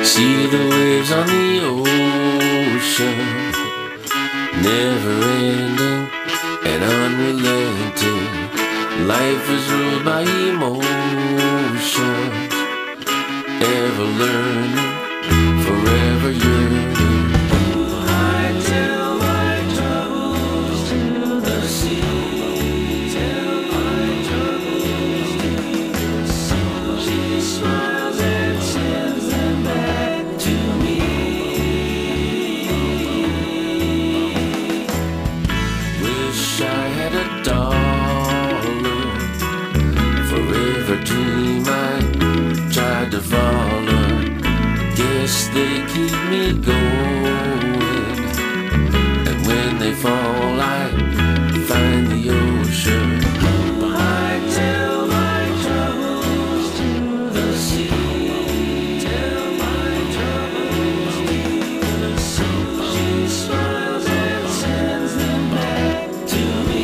See the waves on the ocean, never ending and unrelenting. Life is ruled by emotions, ever learning, forever yearning. I tell my troubles to the sea. Tell my troubles to the sea. She smiles and sends them back to me. Wish I had a dollar, forever dream I tried to follow. Guess they keep me going, and when they fall I find the ocean. I tell my troubles to the sea. Tell my troubles to the sea. She smiles and sends them back to me.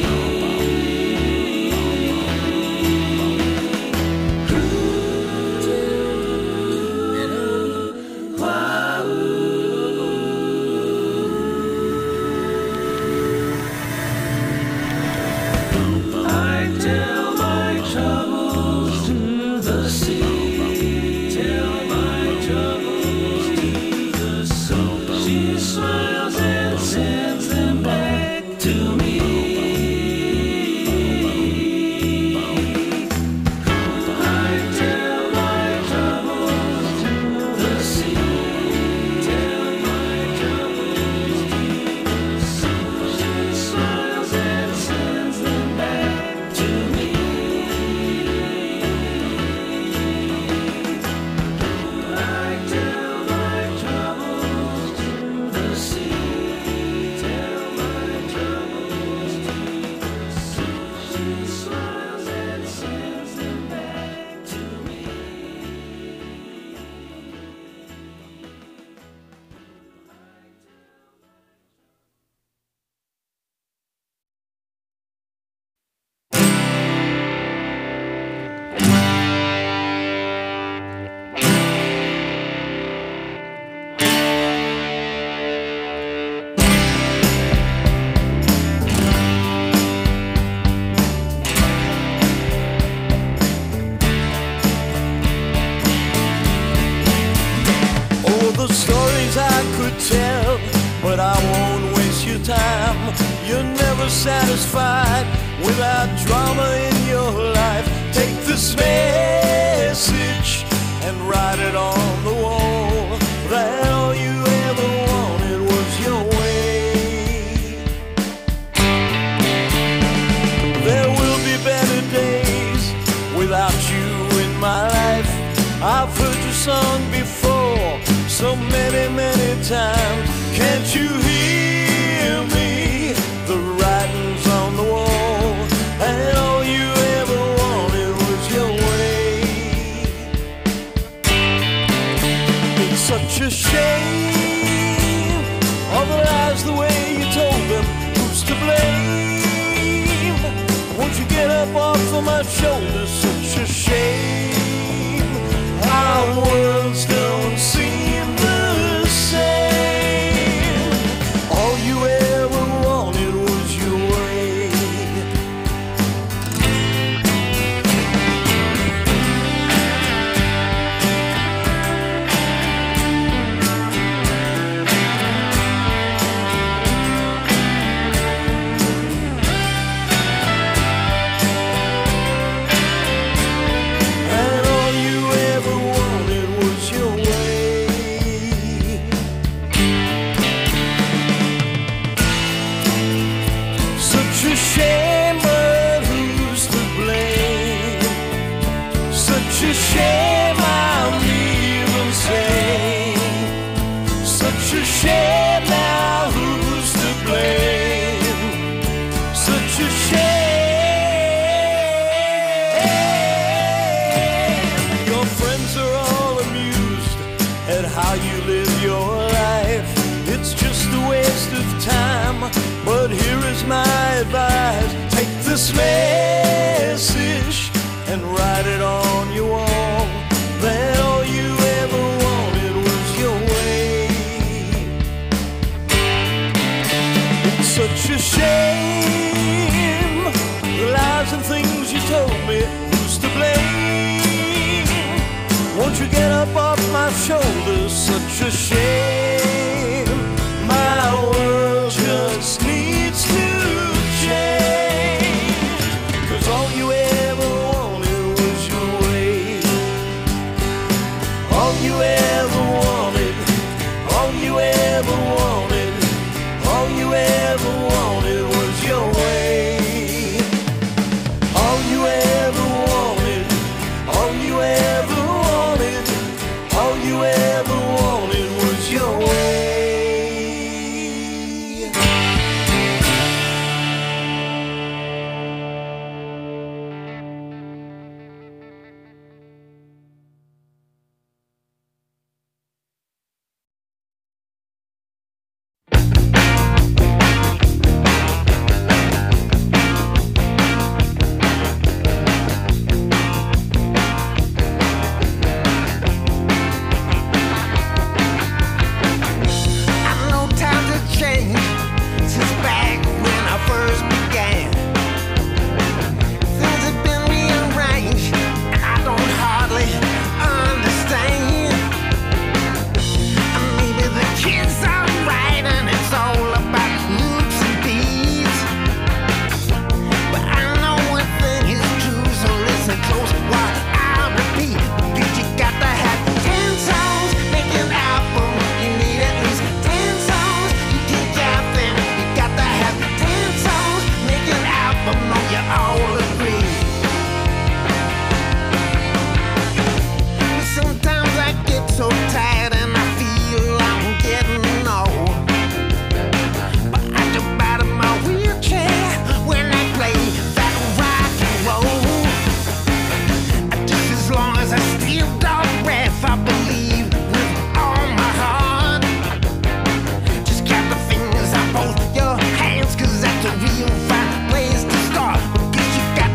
But I won't waste your time. You're never satisfied without drama in your life. Take this message and write it on the wall, that all you ever wanted was your way. There will be better days without you in my life. I've heard your song before so many, many times. Can't you hear me? The writing's on the wall, and all you ever wanted was your way. It's such a shame, all the lies, the way you told them. Who's to blame? Won't you get up off of my shoulders? Such a shame, our worlds don't seem the same. All you ever wanted was your way. And all you ever wanted was your way. Such a shame, but who's to blame? Such a shame, I'm even sane. Such a shame, now who's to blame? Such a shame. Your friends are all amused at how you live your life. It's just a waste of time, but here is my advice. Take this message and write it on your wall, that all you ever wanted was your told me who's to blame. Won't you get up off my shoulders? Such a shame. My world just needs to change. 'Cause all you ever wanted was your way. All you ever wanted, all you ever wanted, all you ever wanted was your way. All you ever wanted, all you ever wanted, all you ever wanted was your way. Real fine place to start. Guess you got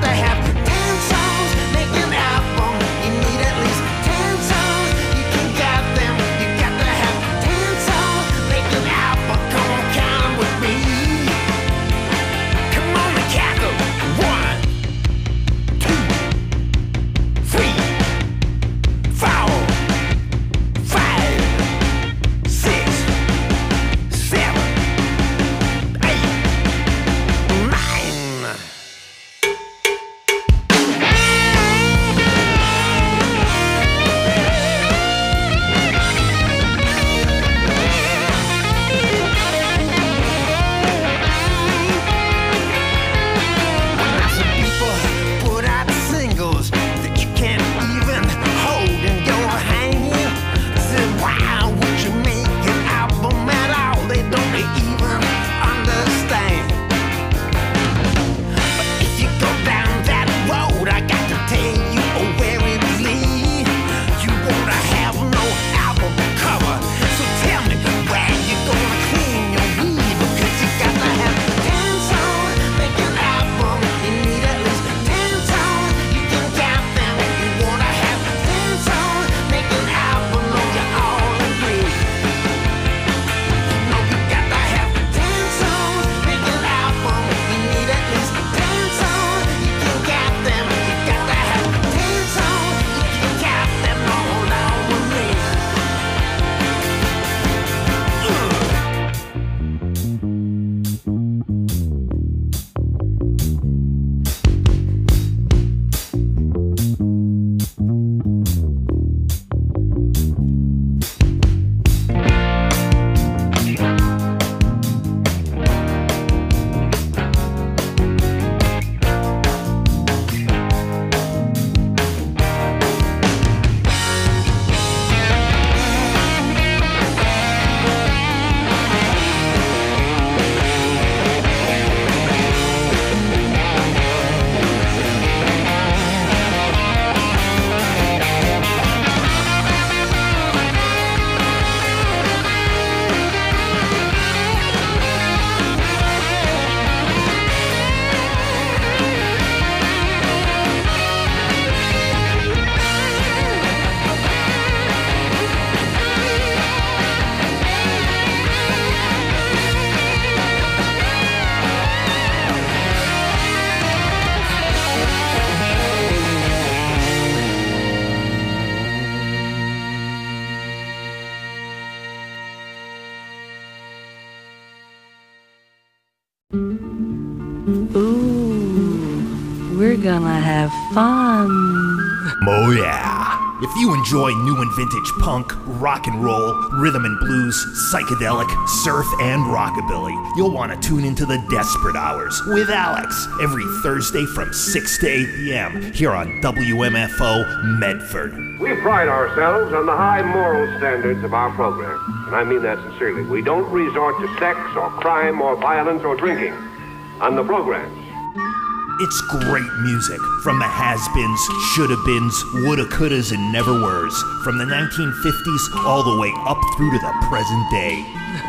we're gonna have fun. Oh yeah. If you enjoy new and vintage punk, rock and roll, rhythm and blues, psychedelic, surf, and rockabilly, you'll want to tune into the Desperate Hours with Alex every Thursday from 6 to 8 p.m. here on WMFO Medford. We pride ourselves on the high moral standards of our program, and I mean that sincerely. We don't resort to sex or crime or violence or drinking on the programs. It's great music from the has-beens, shoulda-beens, woulda, couldas, and never-weres, from the 1950s all the way up through to the present day.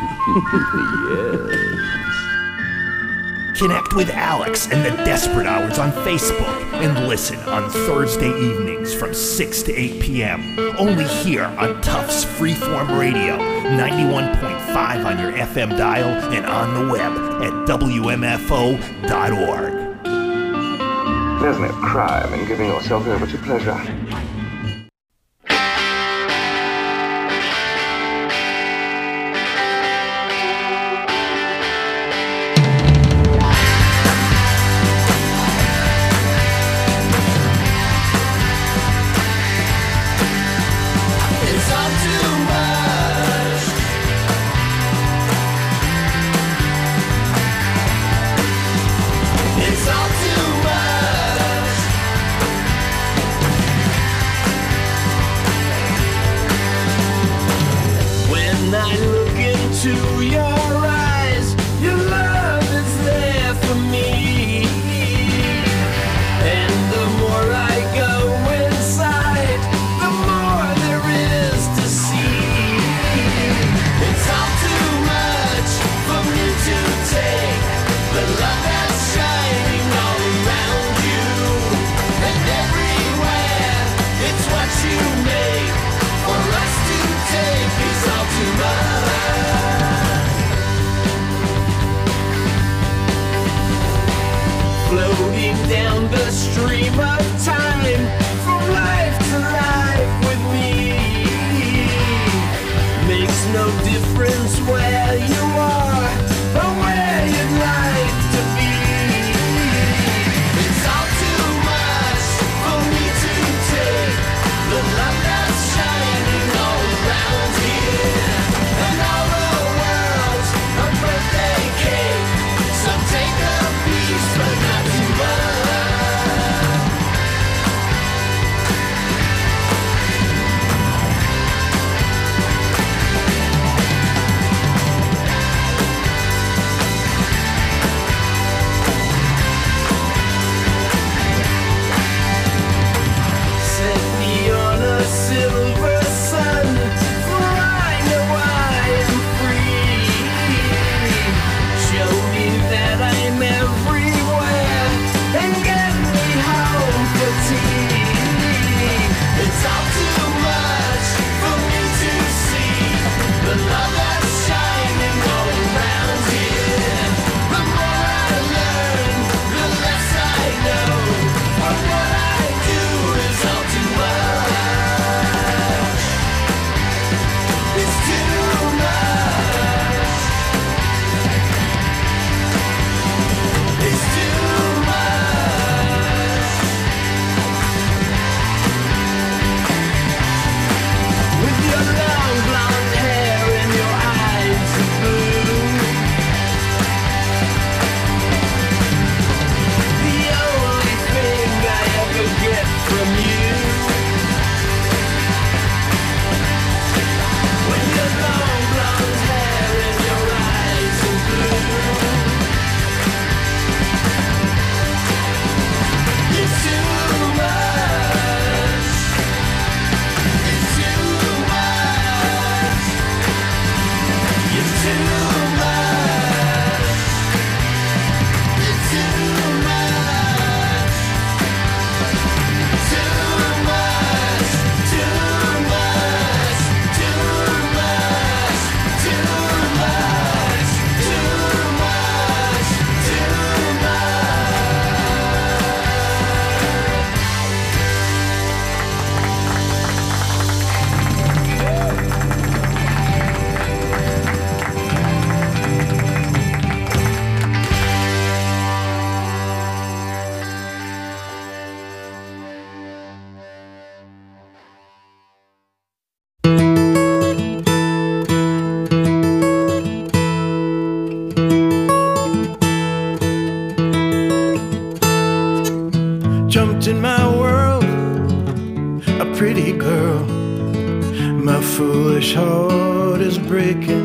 Yes. Connect with Alex and the Desperate Hours on Facebook and listen on Thursday evenings from 6 to 8 p.m. Only here on Tufts Freeform Radio, 91.5 on your FM dial and on the web at WMFO.org. There's no crime in giving yourself over to pleasure. jumped in my world, a pretty girl. My foolish heart is breaking.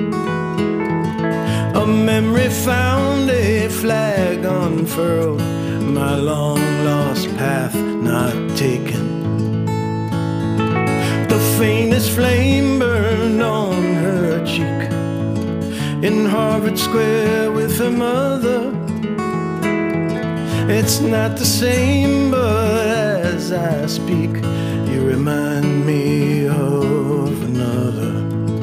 A memory found, a flag unfurled, my long lost path not taken. The faintest flame burned on her cheek in Harvard Square with her mother. It's not the same, but as I speak, you remind me of another.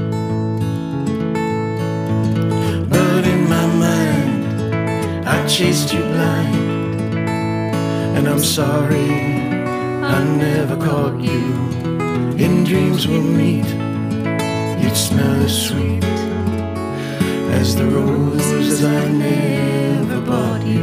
But in my mind, I chased you blind, and I'm sorry I never caught you. In dreams we'll meet, you'd smell as sweet as the roses I never bought you.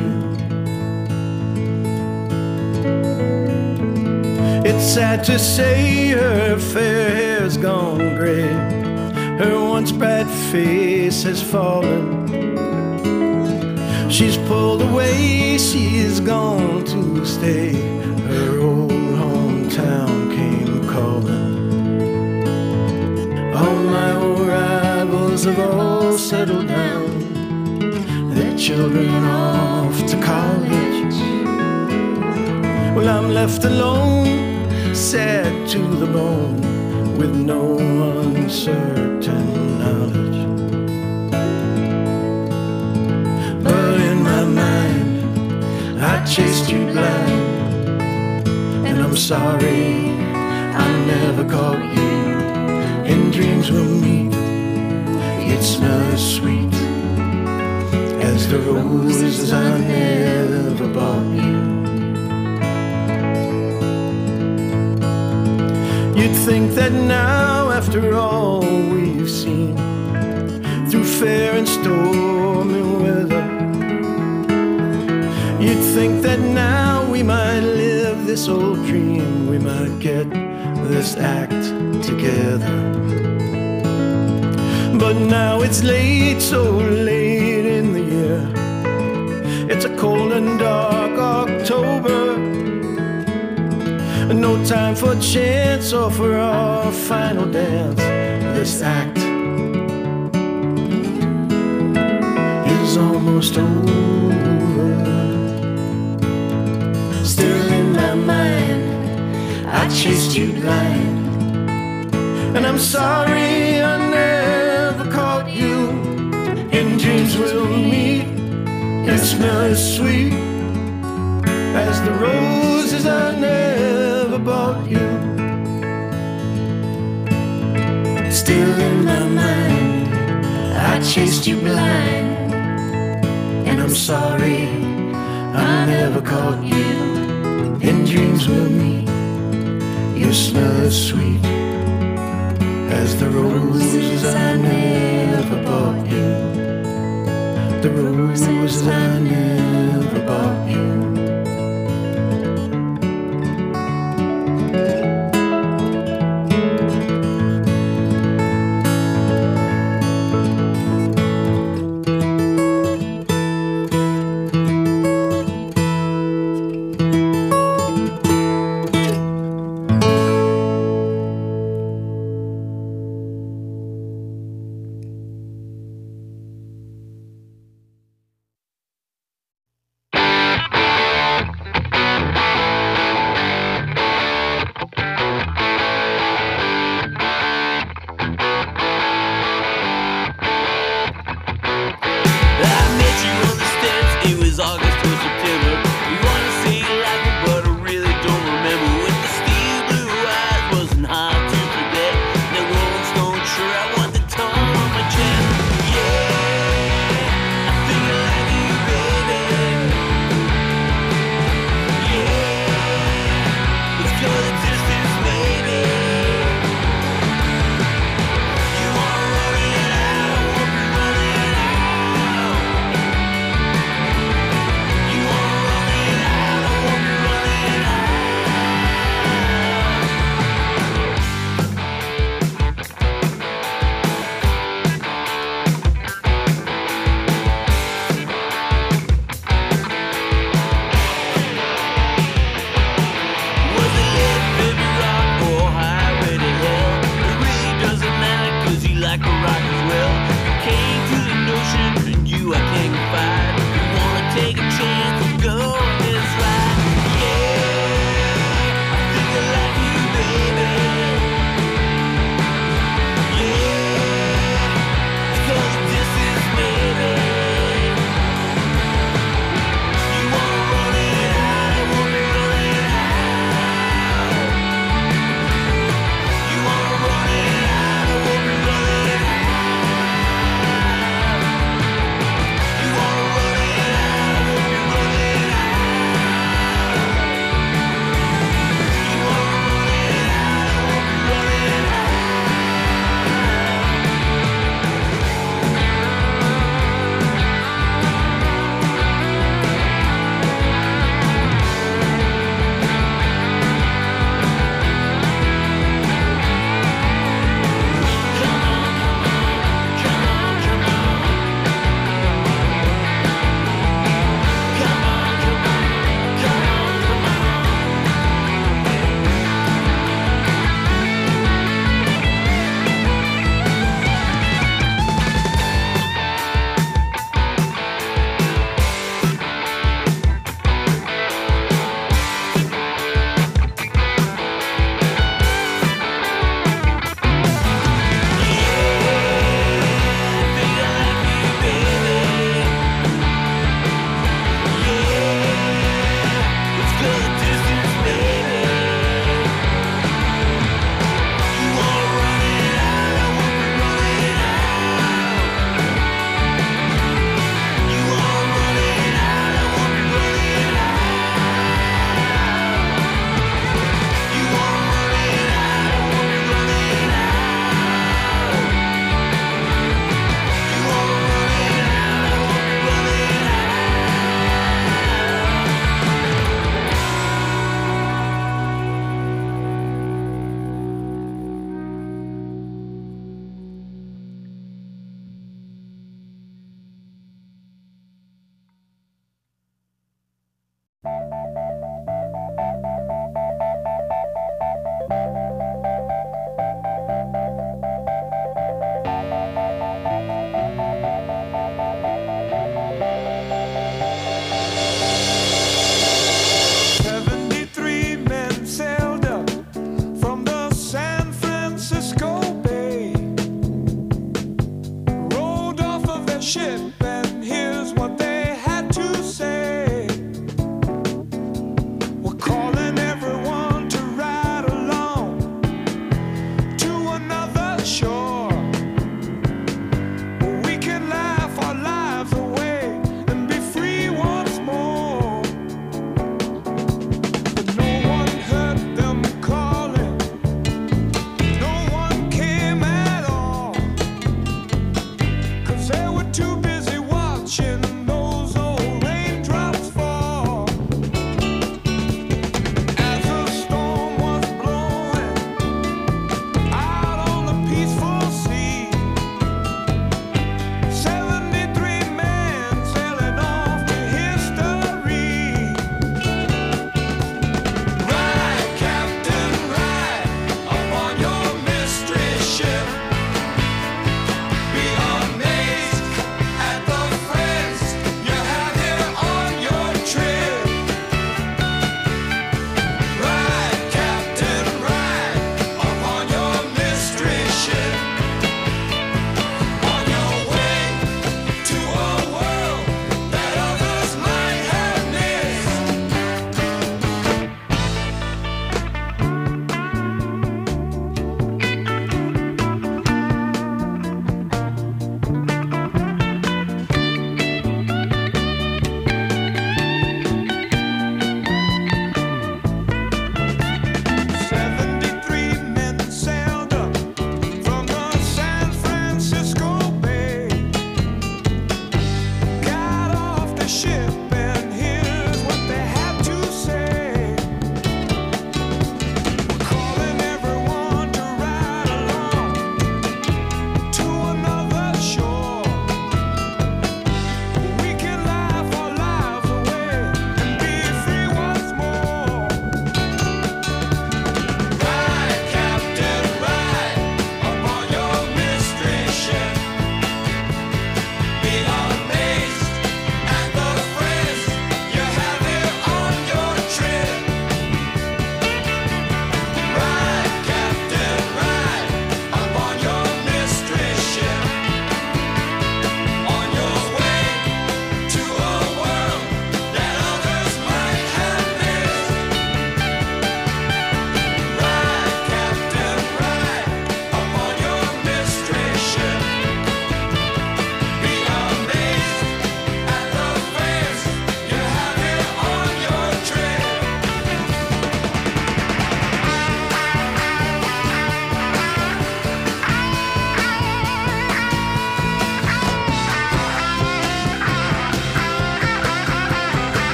It's sad to say her fair hair's gone gray, her once bright face has fallen. She's pulled away, she's gone to stay. Her old hometown came calling. All my old rivals have all settled down, their children off to college. Well, I'm left alone, sad to the bone, with no uncertain knowledge. But in my mind, I chased you blind, and I'm sorry I never caught you. In dreams we'll meet, you'd smell as sweet as the roses I never bought you. You'd think that now, after all we've seen, through fair and stormy weather, you'd think that now we might live this old dream, we might get this act together. But now it's late, so late in the year. It's a cold and dark October, no time for chance or for our final dance. This act is almost over. Still in my mind, I chased you blind, and I'm sorry I never caught you. In dreams we'll meet, you smell as sweet as the roses I never bought you. Still in my mind, I chased you blind, and I'm sorry I never caught you. In dreams we'll meet, you smell as sweet as the roses I never bought you. The roses I never bought you.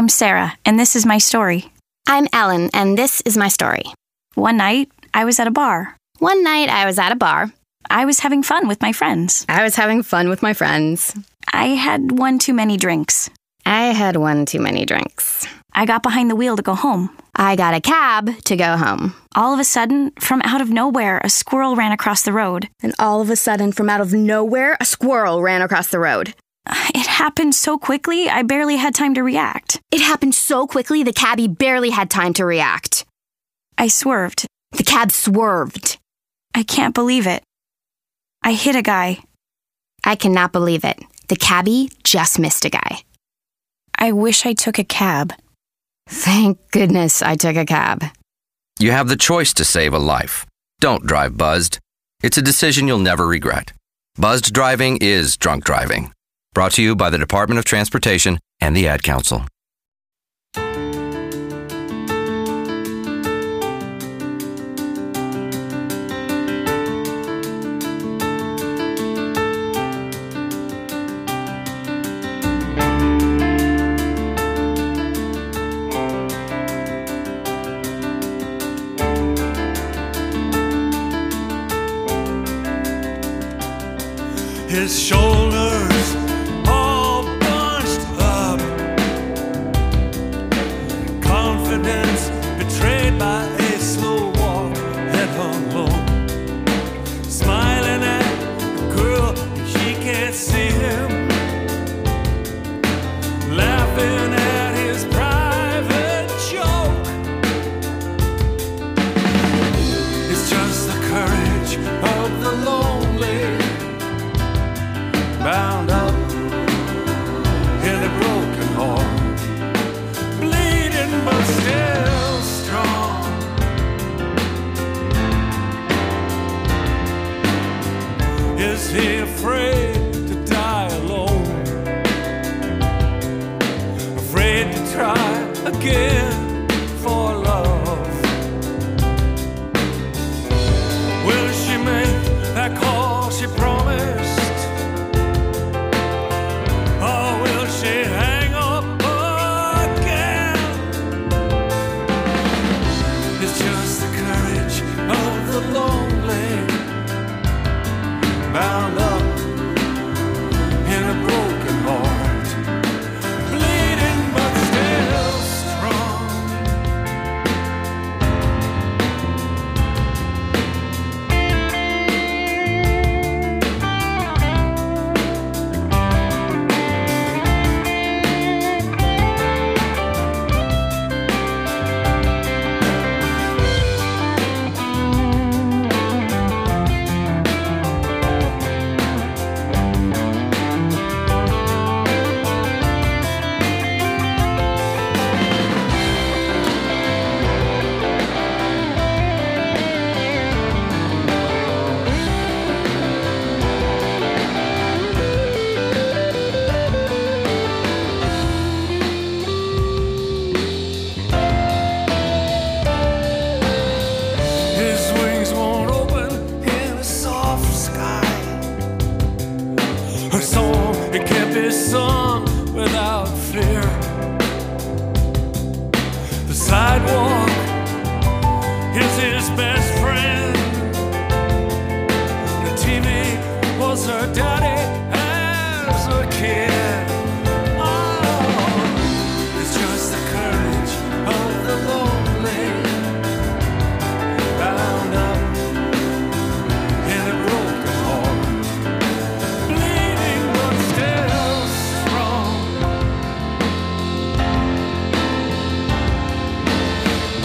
I'm Sarah, and this is my story. I'm Ellen, and this is my story. One night, I was at a bar. I was having fun with my friends. I had one too many drinks. I got behind the wheel to go home. I got a cab to go home. All of a sudden, from out of nowhere, a squirrel ran across the road. And all of a sudden, from out of nowhere, a squirrel ran across the road. It happened so quickly, I barely had time to react. It happened so quickly, the cabbie barely had time to react. I swerved. The cab swerved. I can't believe it. I hit a guy. I cannot believe it. The cabbie just missed a guy. I wish I took a cab. Thank goodness I took a cab. You have the choice to save a life. Don't drive buzzed. It's a decision you'll never regret. Buzzed driving is drunk driving. Brought to you by the Department of Transportation and the Ad Council. His shoulders all bunched up, confidence betrayed by a slow walk, head hung low, smiling at the girl, she can't see him, laughing at his private joke. It's just the courage of the lonely, bound up in a broken heart, bleeding but still strong. Is he afraid to die alone? Afraid to try again for love? Will she make that call she promised? Hang up again. It's just the courage of the lonely, bound up in a broken heart, bleeding but still strong. Song without fear. The sidewalk is his best friend. The TV was her daddy as a kid. Oh, it's just the courage of the lonely, bound up in a broken heart, bleeding but still strong.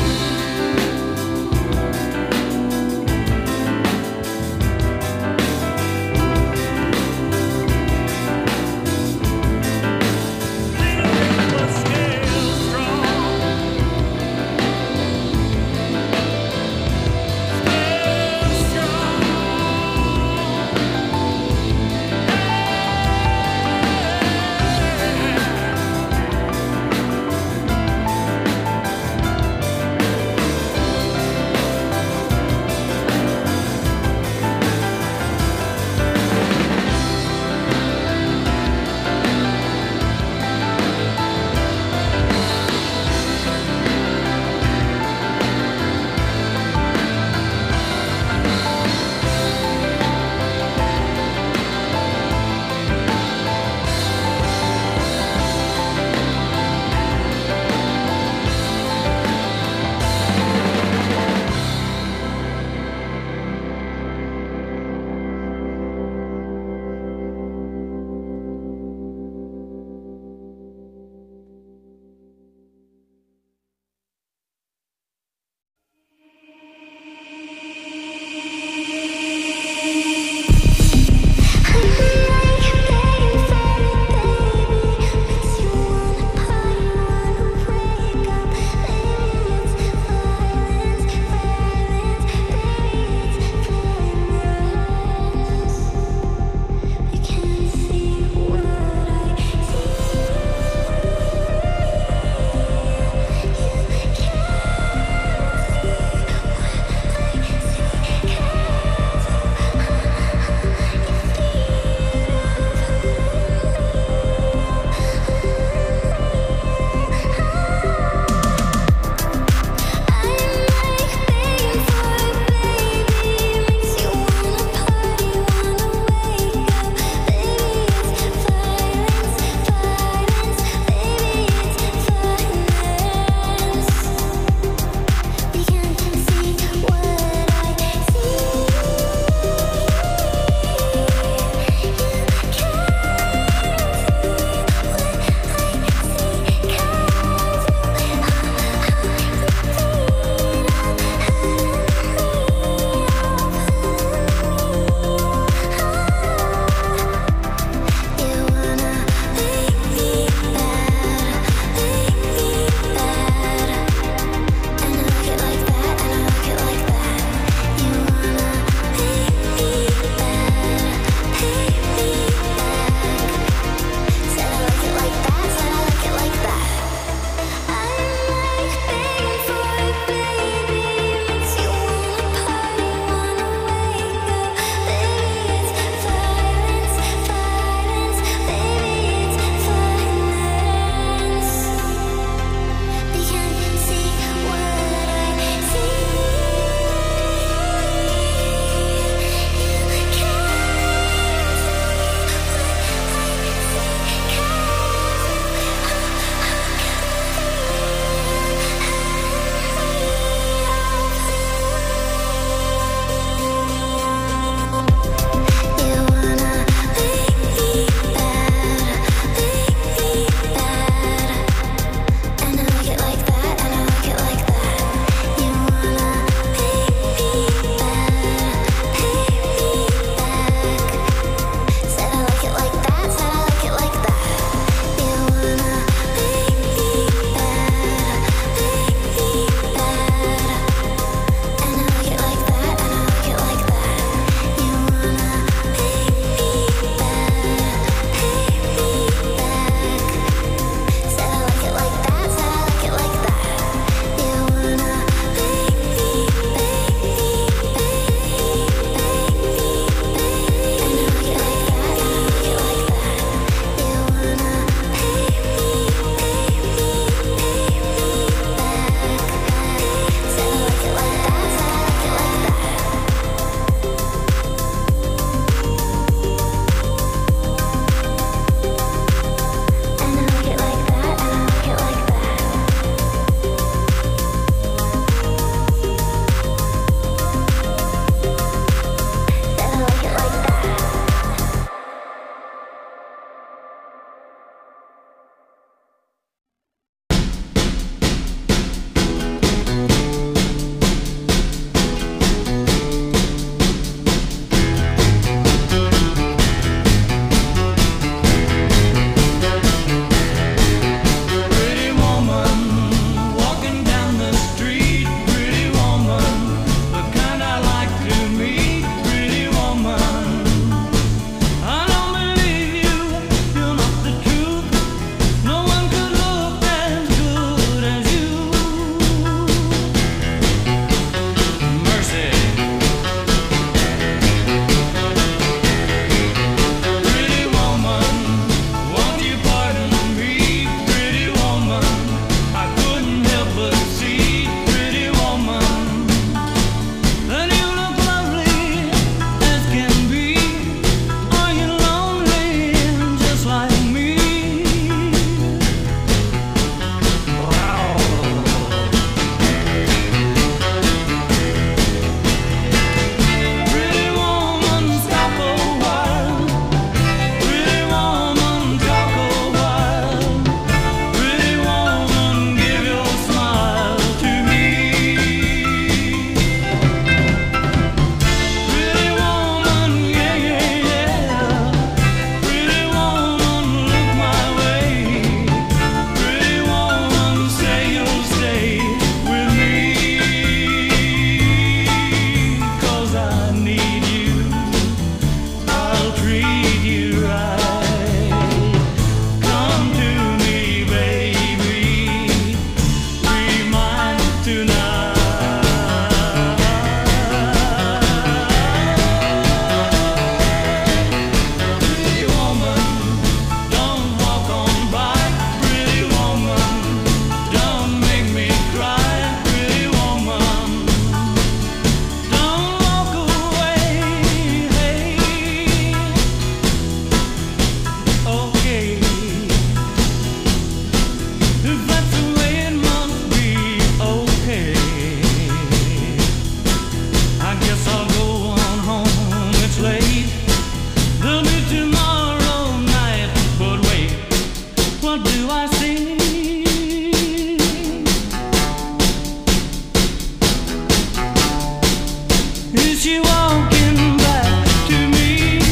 Is she walking back to me?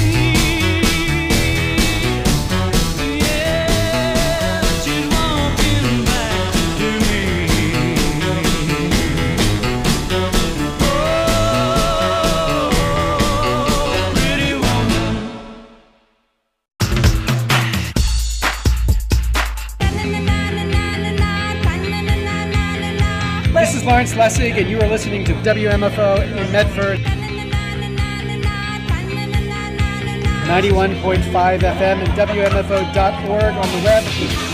Yeah, she's walking back to me. Oh, pretty woman. This is Lawrence Lessig, and you are listening to WMFO in Medford. 91.5 FM and WMFO.org on the web.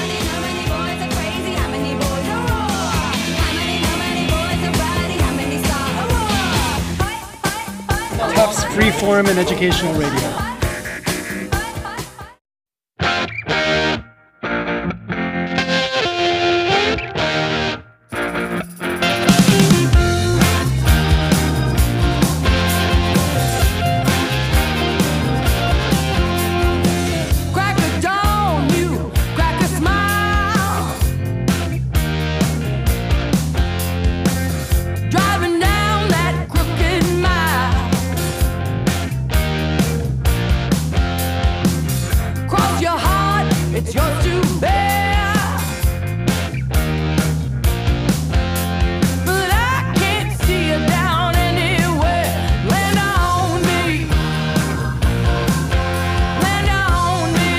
Tufts Freeform and Educational Radio. Crack a dawn, you crack a smile. Driving down that crooked mile. Cross your heart, it's yours to bear. But I can't see you down anywhere. Land on me. Land on me.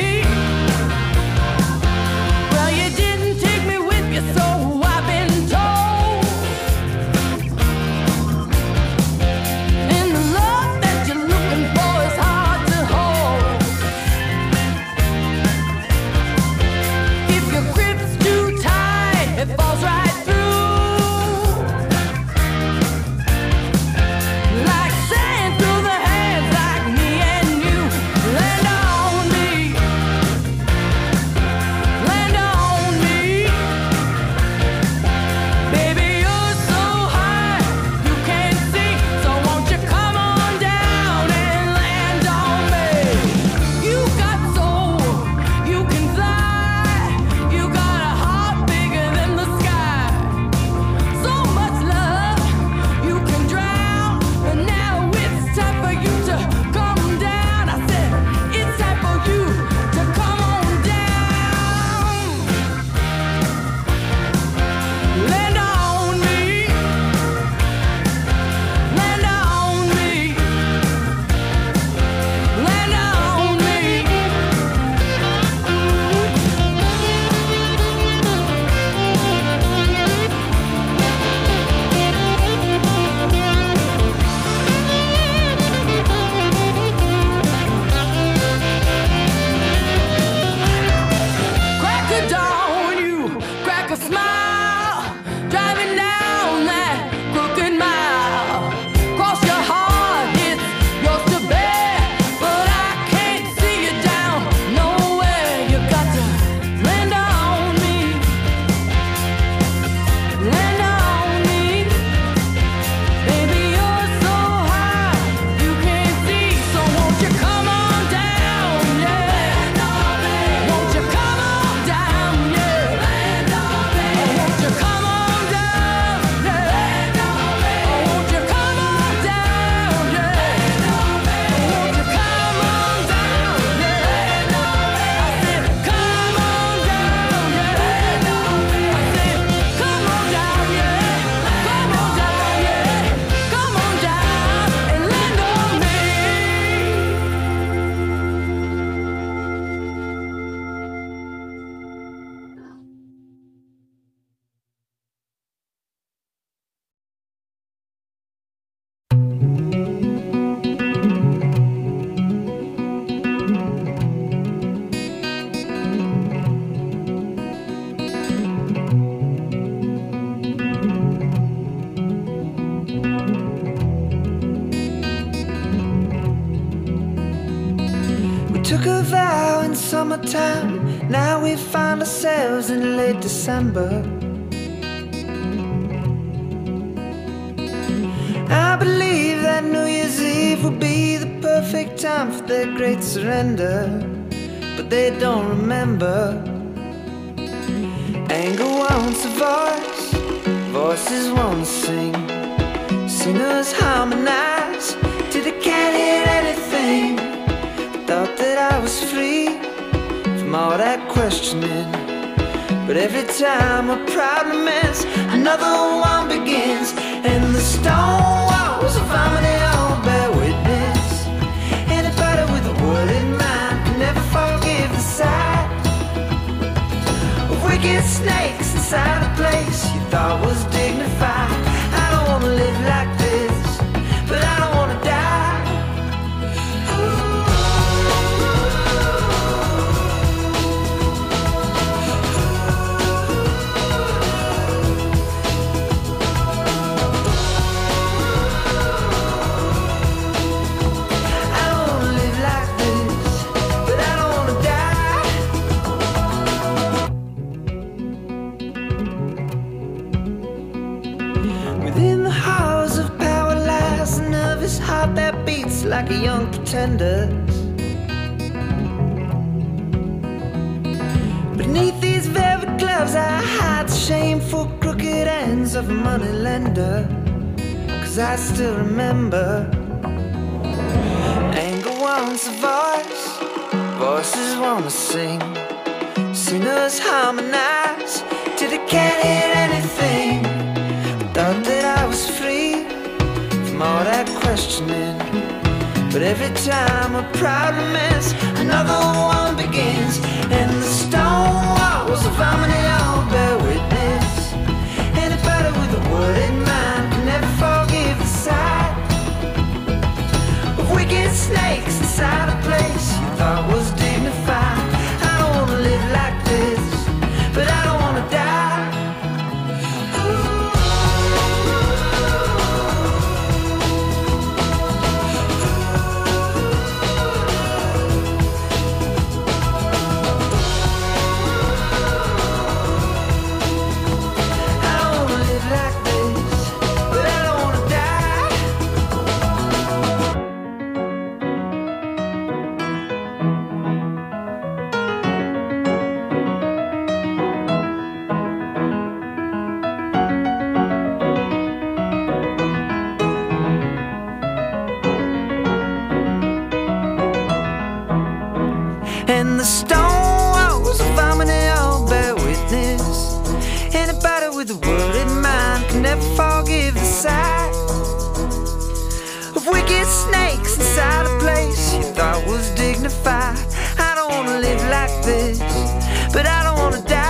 Well, you didn't take me with you, so I've been told. And the love that you're looking for is hard to hold. If your grip's too tight, it falls right through. Like sand through the hands, like me and you. Land on me. Land on me. Baby, you're so high, you can't see. So won't you come on down and land on me? You got soul, you can fly. You got a heart bigger than the sky. So much love, you can drown. And now it's time for you to come down. I said, it's time for you to come on down. Land on me. Land on me. Land on me. Crack a dawn, you crack a smile. Driving down that crooked mile. Cross your heart, it's yours to bear. But I can't see you down nowhere. You got to land on me. Land on me. Baby, you're so high, you can't see. So won't you come on down, yeah. Won't you come on down, yeah. Won't you come on down, yeah. Won't you come on down, yeah. Won't you come on down, yeah. I said, come on down, yeah. I said, come on down, yeah. Come on down, yeah. Come on down and land on me. We took a vow in summertime. Now we find ourselves in late December. I believe that New Year's Eve will be the perfect time for their great surrender. But they don't remember. Anger wants a voice, voices won't sing. Singers harmonize from all that questioning. But every time a problem ends, another one begins. And the stone walls of harmony all bear witness. Anybody with a word in mind can never forgive the sight of wicked snakes inside a place you thought was dignified. I don't wanna live like this, but I don't wanna die. Heart that beats like a young pretender's. Beneath these velvet gloves I hide the shameful crooked ends of a money lender. 'Cause I still remember anger wants a voice, voices wanna sing, singers harmonize till they can't hear anything. Thought that I was free from all that questioning, but every time a problem ends, another one begins. And the stone walls of harmony all bear witness. Anybody with a word in mind can never forgive the sight of wicked snakes inside a place you thought was dignified. I don't wanna live like this, but I don't wanna die. And the stone walls of harmony all bear witness. Anybody with a word in mind can never forgive the sight of wicked snakes inside a place you thought was dignified. I don't wanna live like this, but I don't wanna die.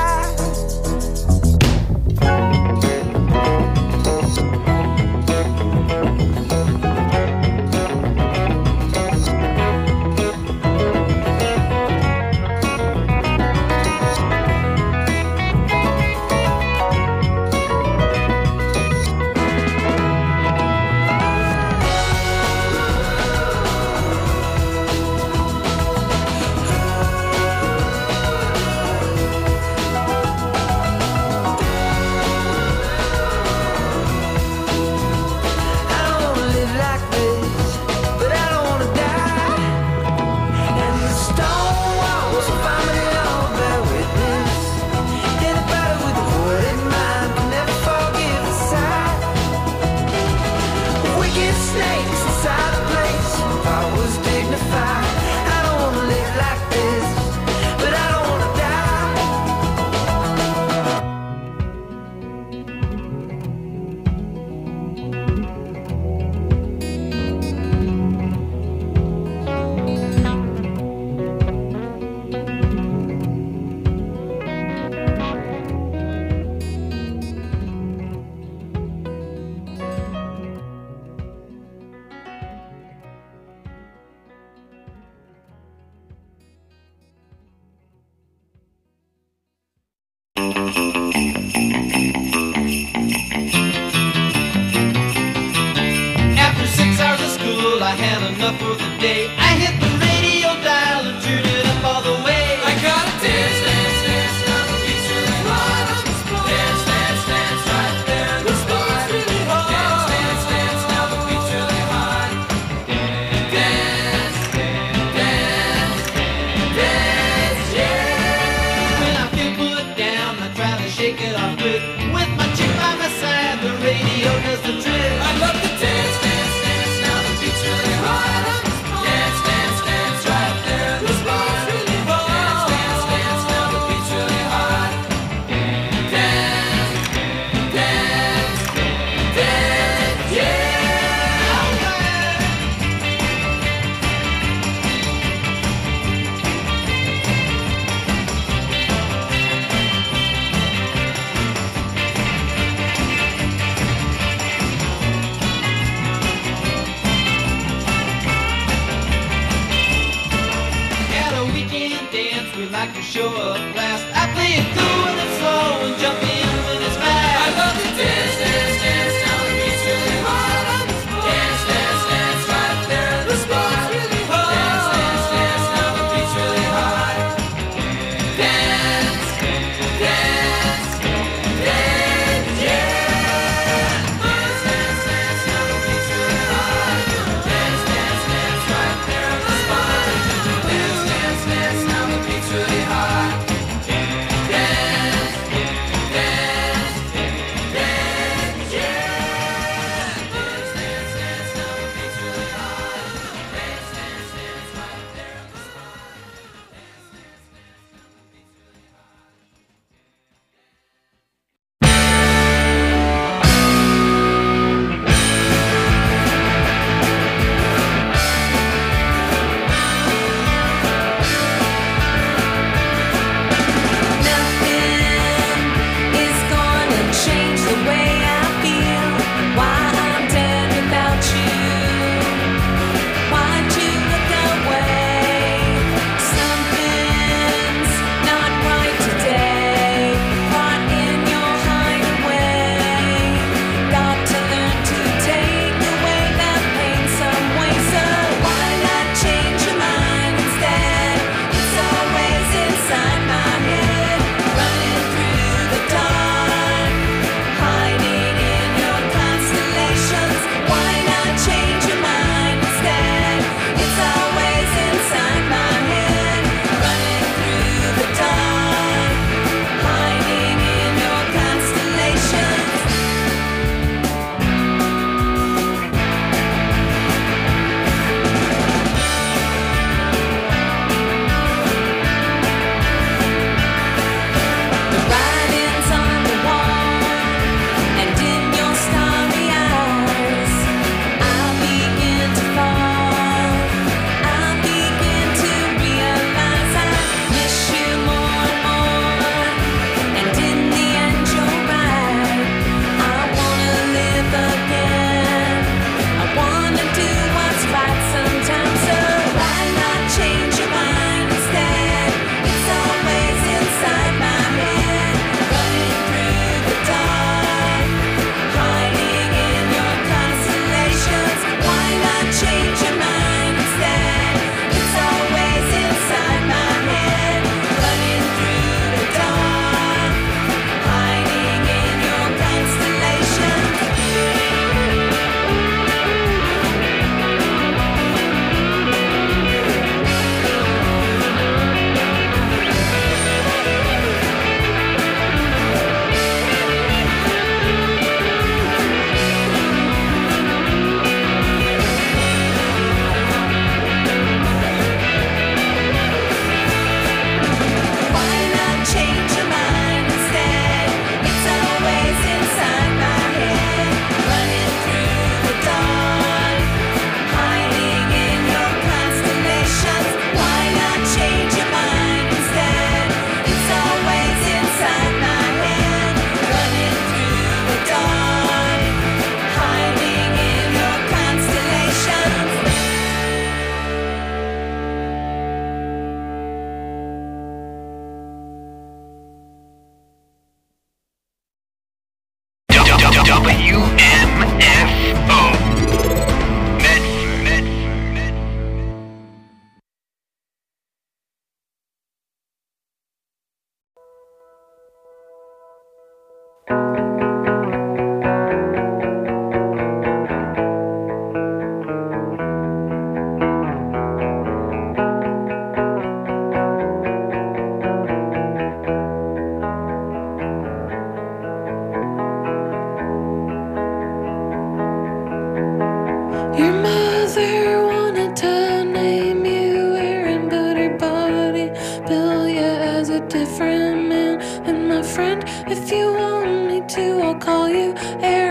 After 6 hours of school, I had enough for the day. I hit the radio dial and turned it up all the way. I gotta dance, dance, dance, now the beat's really hot. Dance, dance, dance, right there in the spot. Dance, dance, dance, now the beat's really hot. Dance, dance, dance, dance, yeah. When I feel put down, I try to shake it off with my chick by my side. The radio does the trick. I love to dance, dance, dance, now the beat's really hot. me like you show up last. I play it cool when it's slow and jump in when it's fast. I love to dance, dance, dance down the beach really hard on the spot. Dance, dance, dance right there at the spot really hard. Dance, dance, dance down the beach really hard. Dance, dance, dance, yeah. Dance, dance, dance down the beach really hard. Dance, dance, dance right there at the spot. Dance, dance, dance down the beach really hard. different man. And my friend, if you want me to, I'll call you Aaron.